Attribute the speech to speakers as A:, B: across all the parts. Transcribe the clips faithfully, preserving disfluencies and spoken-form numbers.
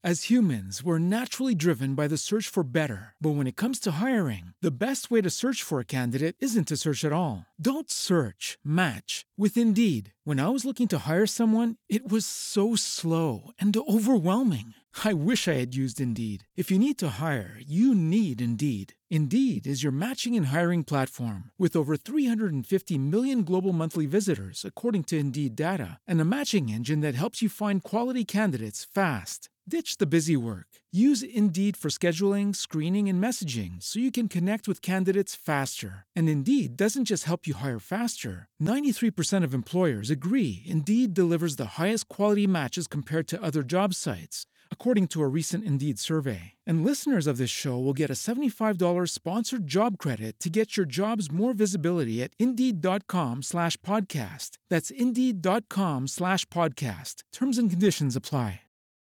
A: As humans, we're naturally driven by the search for better. But when it comes to hiring, the best way to search for a candidate isn't to search at all. Don't search, match with Indeed. When I was looking to hire someone, it was so slow and overwhelming. I wish I had used Indeed. If you need to hire, you need Indeed. Indeed is your matching and hiring platform with over three hundred fifty million global monthly visitors, according to Indeed data, and a matching engine that helps you find quality candidates fast. Ditch the busy work. Use Indeed for scheduling, screening, and messaging so you can connect with candidates faster. And Indeed doesn't just help you hire faster. ninety-three percent of employers agree Indeed delivers the highest quality matches compared to other job sites, according to a recent Indeed survey. And listeners of this show will get a seventy-five dollars sponsored job credit to get your jobs more visibility at Indeed.com slash podcast. That's Indeed.com slash podcast. Terms and conditions apply.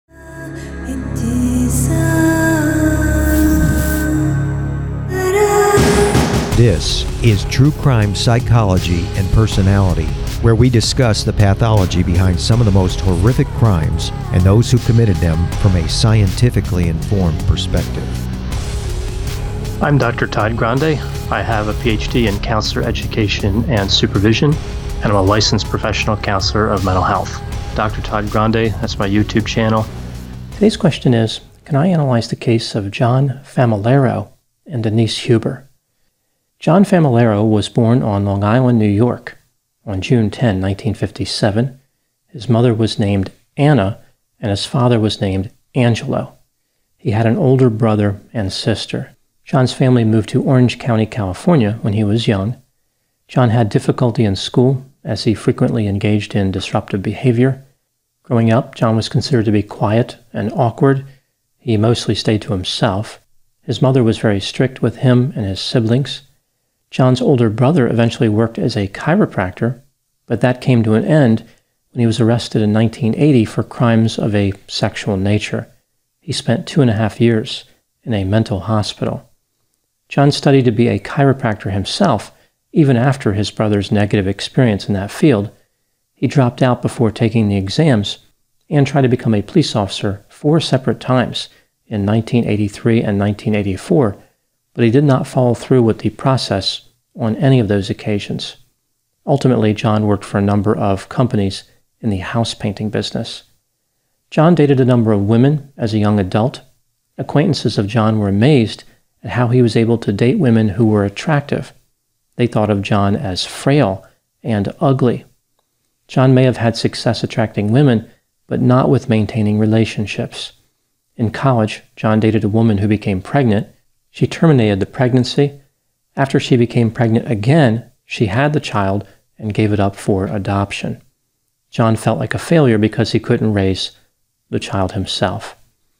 B: This is True Crime Psychology and Personality, where we discuss the pathology behind some of the most horrific crimes and those who committed them from a scientifically informed perspective.
C: I'm Doctor Todd Grande. I have a P H D in counselor education and supervision, and I'm a licensed professional counselor of mental health. Doctor Todd Grande, that's my YouTube channel. Today's question is, can I analyze the case of John Familaro and Denise Huber? John Familaro was born on Long Island, New York, on June tenth, nineteen fifty-seven. His mother was named Anna, and his father was named Angelo. He had an older brother and sister. John's family moved to Orange County, California when he was young. John had difficulty in school as he frequently engaged in disruptive behavior. Growing up, John was considered to be quiet and awkward. He mostly stayed to himself. His mother was very strict with him and his siblings. John's older brother eventually worked as a chiropractor, but that came to an end when he was arrested in nineteen eighty for crimes of a sexual nature. He spent two and a half years in a mental hospital. John studied to be a chiropractor himself, even after his brother's negative experience in that field. He dropped out before taking the exams and tried to become a police officer four separate times in nineteen eighty-three and nineteen eighty-four, but he did not follow through with the process on any of those occasions. Ultimately, John worked for a number of companies in the house painting business. John dated a number of women as a young adult. Acquaintances of John were amazed at how he was able to date women who were attractive. They thought of John as frail and ugly. John may have had success attracting women, but not with maintaining relationships. In college, John dated a woman who became pregnant. She terminated the pregnancy. After she became pregnant again, she had the child and gave it up for adoption. John felt like a failure because he couldn't raise the child himself.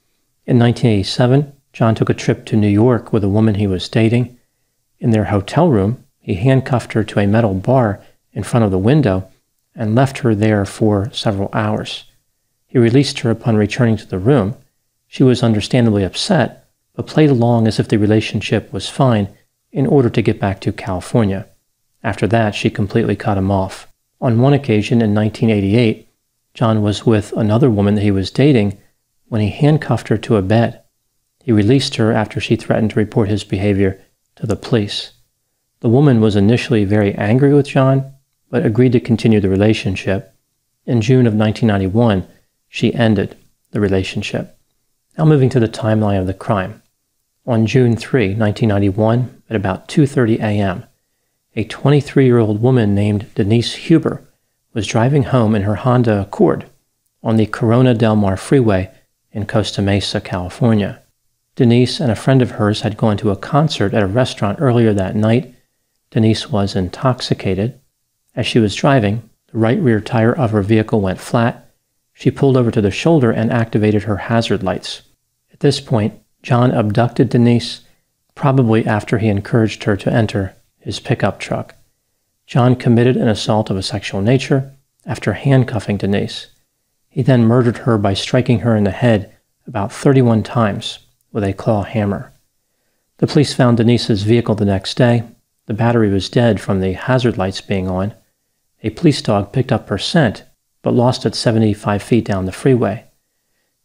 C: In nineteen eighty-seven, John took a trip to New York with a woman he was dating. In their hotel room, he handcuffed her to a metal bar in front of the window and left her there for several hours. He released her upon returning to the room. She was understandably upset, but played along as if the relationship was fine in order to get back to California. After that, she completely cut him off. On one occasion in nineteen eighty-eight, John was with another woman that he was dating when he handcuffed her to a bed. He released her after she threatened to report his behavior to the police. The woman was initially very angry with John, but agreed to continue the relationship. In June of nineteen ninety-one, she ended the relationship. Now moving to the timeline of the crime. On June third, nineteen ninety-one, at about two thirty a.m., a twenty-three-year-old woman named Denise Huber was driving home in her Honda Accord on the Corona Del Mar Freeway in Costa Mesa, California. Denise and a friend of hers had gone to a concert at a restaurant earlier that night. Denise was intoxicated. As she was driving, the right rear tire of her vehicle went flat. She pulled over to the shoulder and activated her hazard lights. At this point, John abducted Denise, probably after he encouraged her to enter his pickup truck. John committed an assault of a sexual nature after handcuffing Denise. He then murdered her by striking her in the head about thirty-one times with a claw hammer. The police found Denise's vehicle the next day. The battery was dead from the hazard lights being on. A police dog picked up her scent, but lost it seventy-five feet down the freeway.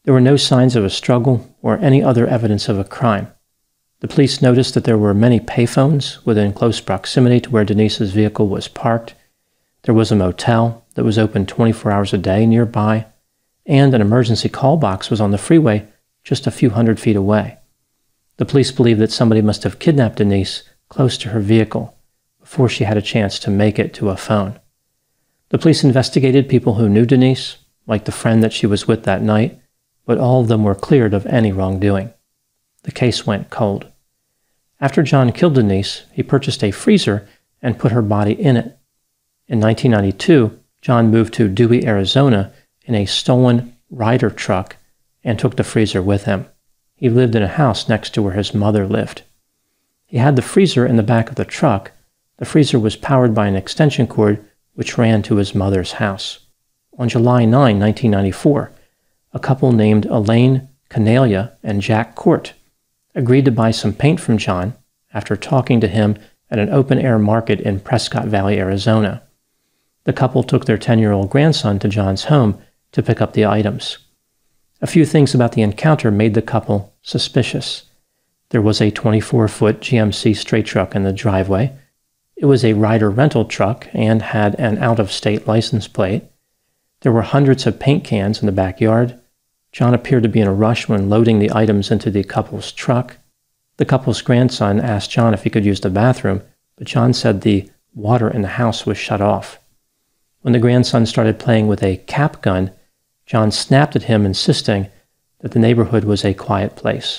C: There were no signs of a struggle or any other evidence of a crime. The police noticed that there were many payphones within close proximity to where Denise's vehicle was parked. There was a motel that was open twenty-four hours a day nearby, and an emergency call box was on the freeway just a few hundred feet away. The police believed that somebody must have kidnapped Denise close to her vehicle before she had a chance to make it to a phone. The police investigated people who knew Denise, like the friend that she was with that night, but all of them were cleared of any wrongdoing. The case went cold. After John killed Denise, he purchased a freezer and put her body in it. In nineteen ninety-two, John moved to Dewey, Arizona in a stolen Ryder truck and took the freezer with him. He lived in a house next to where his mother lived. He had the freezer in the back of the truck. The freezer was powered by an extension cord which ran to his mother's house. On July ninth, nineteen ninety-four, a couple named Elaine Canalia and Jack Court agreed to buy some paint from John after talking to him at an open-air market in Prescott Valley, Arizona. The couple took their ten-year-old grandson to John's home to pick up the items. A few things about the encounter made the couple suspicious. There was a twenty-four foot G M C straight truck in the driveway. It was a Ryder rental truck and had an out-of-state license plate. There were hundreds of paint cans in the backyard. John appeared to be in a rush when loading the items into the couple's truck. The couple's grandson asked John if he could use the bathroom, but John said the water in the house was shut off. When the grandson started playing with a cap gun, John snapped at him, insisting that the neighborhood was a quiet place.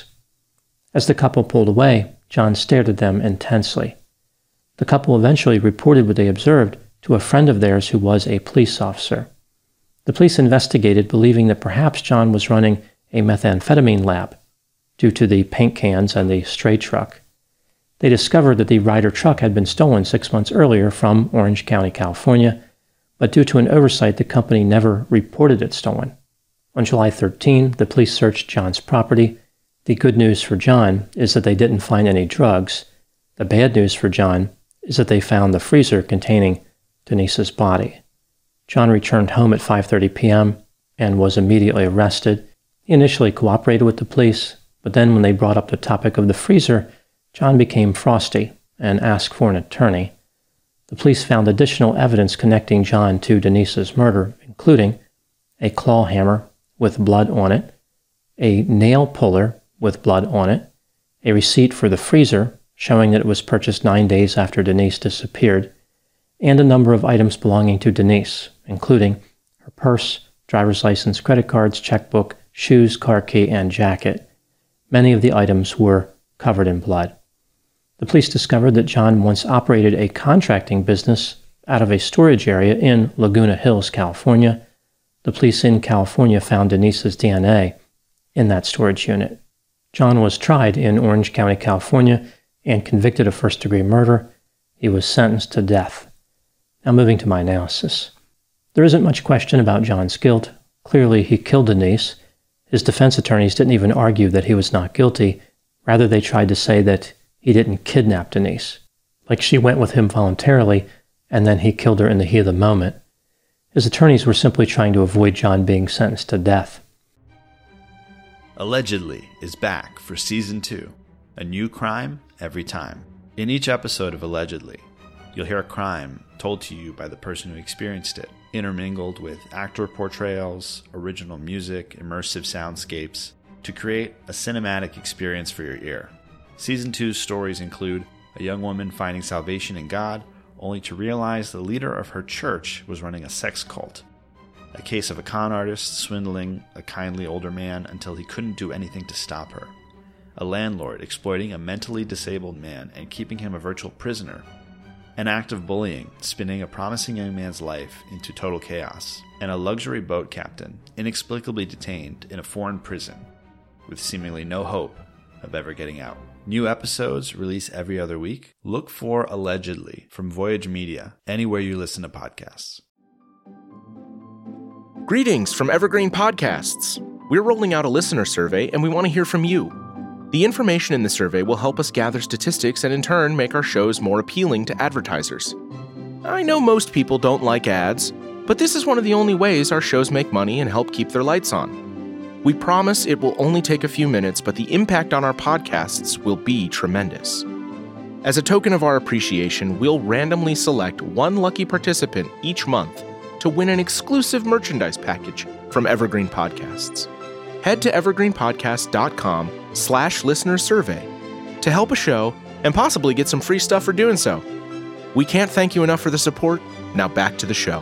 C: As the couple pulled away, John stared at them intensely. The couple eventually reported what they observed to a friend of theirs who was a police officer. The police investigated, believing that perhaps John was running a methamphetamine lab due to the paint cans and the stray truck. They discovered that the Ryder truck had been stolen six months earlier from Orange County, California, but due to an oversight, the company never reported it stolen. On July thirteenth, the police searched John's property. The good news for John is that they didn't find any drugs. The bad news for John is that they found the freezer containing Denise's body. John returned home at five thirty p.m. and was immediately arrested. He initially cooperated with the police, but then when they brought up the topic of the freezer, John became frosty and asked for an attorney. The police found additional evidence connecting John to Denise's murder, including a claw hammer with blood on it, a nail puller with blood on it, a receipt for the freezer showing that it was purchased nine days after Denise disappeared, and a number of items belonging to Denise, including her purse, driver's license, credit cards, checkbook, shoes, car key, and jacket. Many of the items were covered in blood. The police discovered that John once operated a contracting business out of a storage area in Laguna Hills, California. The police in California found Denise's D N A in that storage unit. John was tried in Orange County, California, and convicted of first-degree murder. He was sentenced to death. Now moving to my analysis. There isn't much question about John's guilt. Clearly, he killed Denise. His defense attorneys didn't even argue that he was not guilty. Rather, they tried to say that he didn't kidnap Denise, like she went with him voluntarily, and then he killed her in the heat of the moment. His attorneys were simply trying to avoid John being sentenced to death.
D: Allegedly is back for Season two. A new crime every time. In each episode of Allegedly, you'll hear a crime told to you by the person who experienced it, intermingled with actor portrayals, original music, immersive soundscapes, to create a cinematic experience for your ear. Season two's stories include a young woman finding salvation in God, only to realize the leader of her church was running a sex cult. A case of a con artist swindling a kindly older man until he couldn't do anything to stop her. A landlord exploiting a mentally disabled man and keeping him a virtual prisoner. An act of bullying spinning a promising young man's life into total chaos. And a luxury boat captain inexplicably detained in a foreign prison with seemingly no hope of ever getting out. New episodes release every other week. Look for Allegedly from Voyage Media anywhere you listen to podcasts.
E: Greetings from Evergreen Podcasts. We're rolling out a listener survey and we want to hear from you. The information in the survey will help us gather statistics and in turn make our shows more appealing to advertisers. I know most people don't like ads, but this is one of the only ways our shows make money and help keep their lights on. We promise it will only take a few minutes, but the impact on our podcasts will be tremendous. As a token of our appreciation, we'll randomly select one lucky participant each month to win an exclusive merchandise package from Evergreen Podcasts. Head to evergreenpodcast.com slash listener survey to help a show and possibly get some free stuff for doing so. We can't thank you enough for the support. Now back to the show.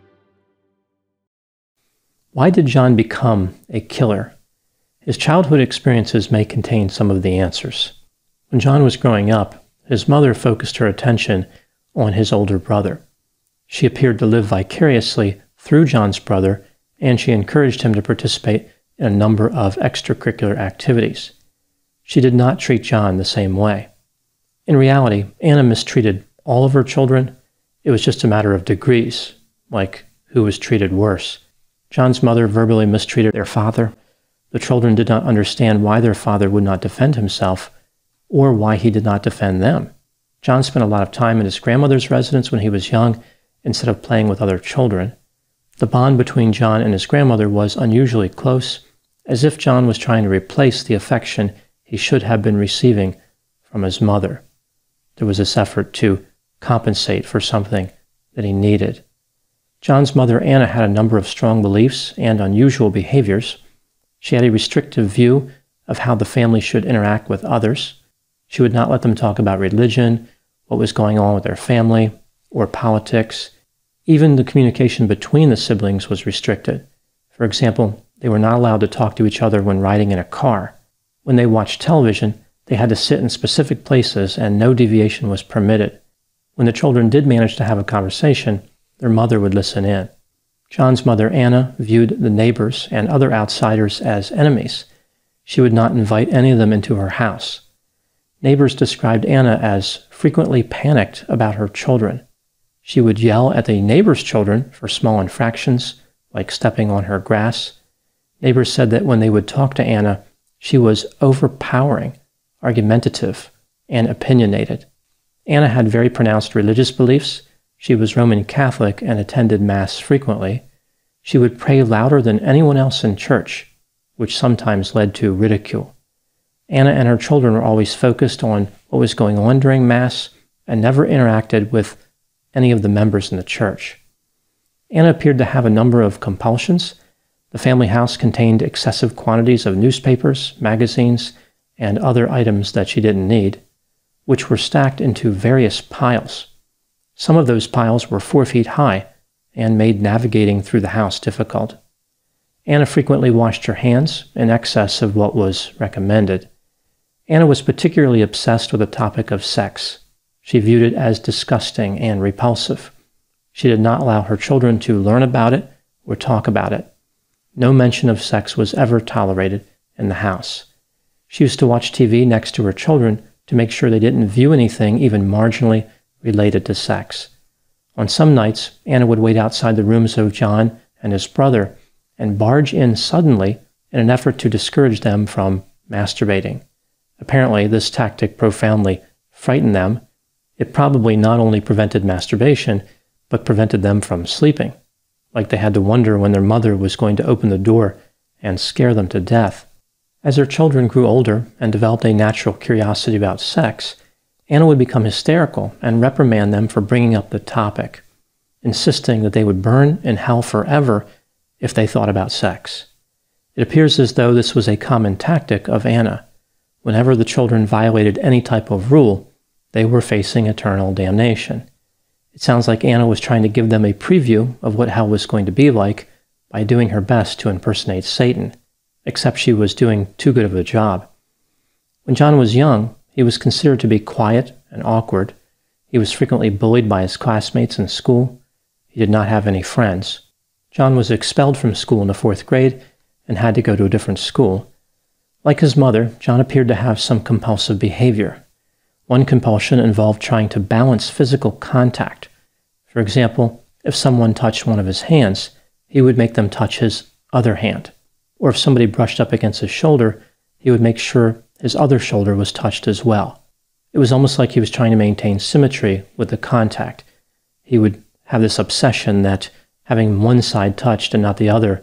F: Why did John become a killer? His childhood experiences may contain some of the answers. When John was growing up, his mother focused her attention on his older brother. She appeared to live vicariously through John's brother, and she encouraged him to participate in a number of extracurricular activities. She did not treat John the same way. In reality, Anna mistreated all of her children. It was just a matter of degrees, like who was treated worse. John's mother verbally mistreated their father. The children did not understand why their father would not defend himself or why he did not defend them. John spent a lot of time in his grandmother's residence when he was young instead of playing with other children. The bond between John and his grandmother was unusually close, as if John was trying to replace the affection he should have been receiving from his mother. There was this effort to compensate for something that he needed. John's mother, Anna, had a number of strong beliefs and unusual behaviors. She had a restrictive view of how the family should interact with others. She would not let them talk about religion, what was going on with their family, or politics. Even the communication between the siblings was restricted. For example, they were not allowed to talk to each other when riding in a car. When they watched television, they had to sit in specific places and no deviation was permitted. When the children did manage to have a conversation, their mother would listen in. John's mother, Anna, viewed the neighbors and other outsiders as enemies. She would not invite any of them into her house. Neighbors described Anna as frequently panicked about her children. She would yell at the neighbors' children for small infractions, like stepping on her grass. Neighbors said that when they would talk to Anna, she was overpowering, argumentative, and opinionated. Anna had very pronounced religious beliefs. She was Roman Catholic and attended Mass frequently. She would pray louder than anyone else in church, which sometimes led to ridicule. Anna and her children were always focused on what was going on during Mass and never interacted with any of the members in the church. Anna appeared to have a number of compulsions. The family house contained excessive quantities of newspapers, magazines, and other items that she didn't need, which were stacked into various piles. Some of those piles were four feet high and made navigating through the house difficult. Anna frequently washed her hands in excess of what was recommended. Anna was particularly obsessed with the topic of sex. She viewed it as disgusting and repulsive. She did not allow her children to learn about it or talk about it. No mention of sex was ever tolerated in the house. She used to watch T V next to her children to make sure they didn't view anything even marginally related to sex. On some nights, Anna would wait outside the rooms of John and his brother and barge in suddenly in an effort to discourage them from masturbating. Apparently, this tactic profoundly frightened them. It probably not only prevented masturbation, but prevented them from sleeping, like they had to wonder when their mother was going to open the door and scare them to death. As their children grew older and developed a natural curiosity about sex, Anna would become hysterical and reprimand them for bringing up the topic, insisting that they would burn in hell forever if they thought about sex. It appears as though this was a common tactic of Anna. Whenever the children violated any type of rule, they were facing eternal damnation. It sounds like Anna was trying to give them a preview of what hell was going to be like by doing her best to impersonate Satan, except she was doing too good of a job. When John was young, he was considered to be quiet and awkward. He was frequently bullied by his classmates in school. He did not have any friends. John was expelled from school in the fourth grade and had to go to a different school. Like his mother, John appeared to have some compulsive behavior. One compulsion involved trying to balance physical contact. For example, if someone touched one of his hands, he would make them touch his other hand. Or if somebody brushed up against his shoulder, he would make sure his other shoulder was touched as well. It was almost like he was trying to maintain symmetry with the contact. He would have this obsession that having one side touched and not the other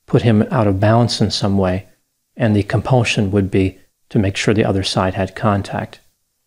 F: put him out of balance in some way, and the compulsion would be to make sure the other side had contact.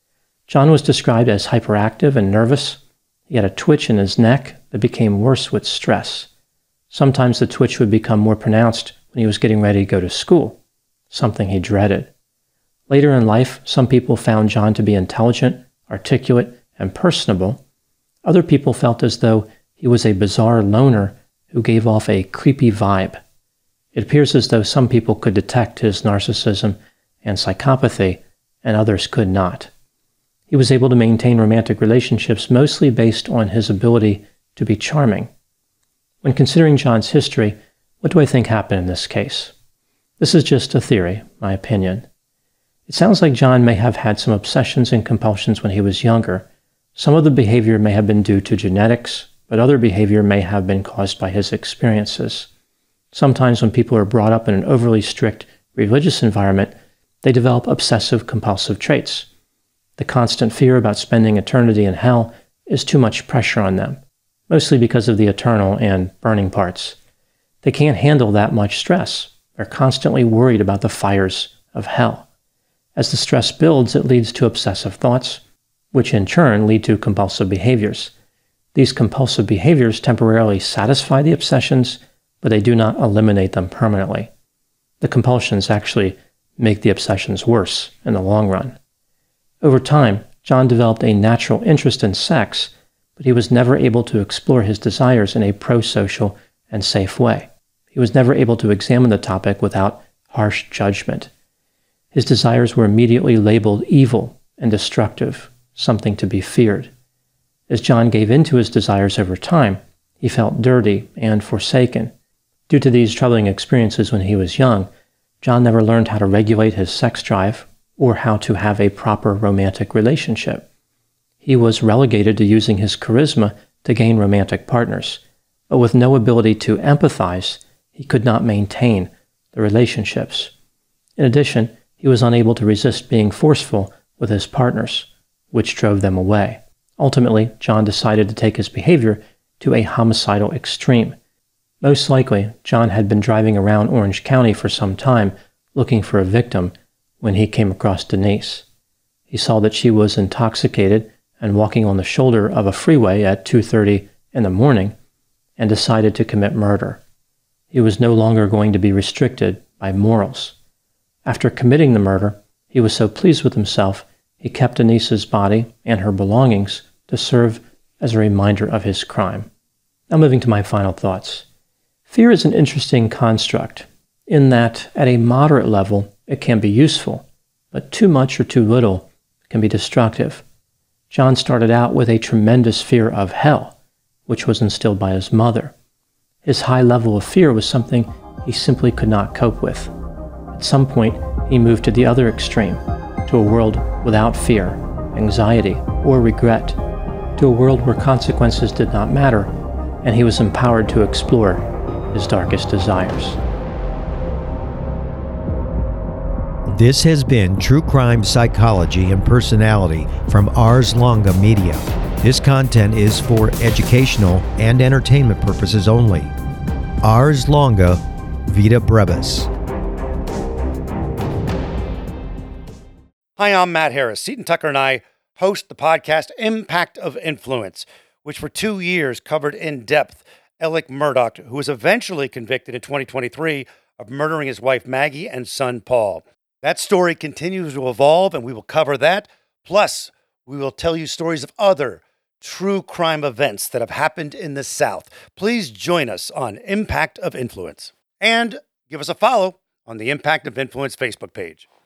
F: John was described as hyperactive and nervous. He had a twitch in his neck that became worse with stress. Sometimes the twitch would become more pronounced when he was getting ready to go to school, something he dreaded. Later in life, some people found John to be intelligent, articulate, and personable. Other people felt as though he was a bizarre loner who gave off a creepy vibe. It appears as though some people could detect his narcissism and psychopathy, and others could not. He was able to maintain romantic relationships mostly based on his ability to be charming. When considering John's history, what do I think happened in this case? This is just a theory, my opinion. It sounds like John may have had some obsessions and compulsions when he was younger. Some of the behavior may have been due to genetics, but other behavior may have been caused by his experiences. Sometimes when people are brought up in an overly strict religious environment, they develop obsessive-compulsive traits. The constant fear about spending eternity in hell is too much pressure on them, mostly because of the eternal and burning parts. They can't handle that much stress. They're constantly worried about the fires of hell. As the stress builds, it leads to obsessive thoughts, which in turn lead to compulsive behaviors. These compulsive behaviors temporarily satisfy the obsessions, but they do not eliminate them permanently. The compulsions actually make the obsessions worse in the long run. Over time, John developed a natural interest in sex, but he was never able to explore his desires in a pro-social and safe way. He was never able to examine the topic without harsh judgment. His desires were immediately labeled evil and destructive, something to be feared. As John gave in to his desires over time, he felt dirty and forsaken. Due to these troubling experiences when he was young, John never learned how to regulate his sex drive or how to have a proper romantic relationship. He was relegated to using his charisma to gain romantic partners, but with no ability to empathize, he could not maintain the relationships. In addition, he was unable to resist being forceful with his partners, which drove them away. Ultimately, John decided to take his behavior to a homicidal extreme. Most likely, John had been driving around Orange County for some time looking for a victim when he came across Denise. He saw that she was intoxicated and walking on the shoulder of a freeway at two thirty in the morning and decided to commit murder. He was no longer going to be restricted by morals. After committing the murder, he was so pleased with himself, he kept Denise's body and her belongings to serve as a reminder of his crime. Now moving to my final thoughts. Fear is an interesting construct in that at a moderate level it can be useful, but too much or too little can be destructive. John started out with a tremendous fear of hell, which was instilled by his mother. His high level of fear was something he simply could not cope with. At some point, he moved to the other extreme, to a world without fear, anxiety, or regret, to a world where consequences did not matter, and he was empowered to explore his darkest desires.
B: This has been True Crime Psychology and Personality from Ars Longa Media. This content is for educational and entertainment purposes only. Ars Longa Vita Brevis.
G: Hi, I'm Matt Harris. Seton Tucker and I host the podcast Impact of Influence, which for two years covered in depth Alec Murdaugh, who was eventually convicted in twenty twenty-three of murdering his wife Maggie and son Paul. That story continues to evolve, and we will cover that. Plus, we will tell you stories of other true crime events that have happened in the South. Please join us on Impact of Influence. And give us a follow on the Impact of Influence Facebook page.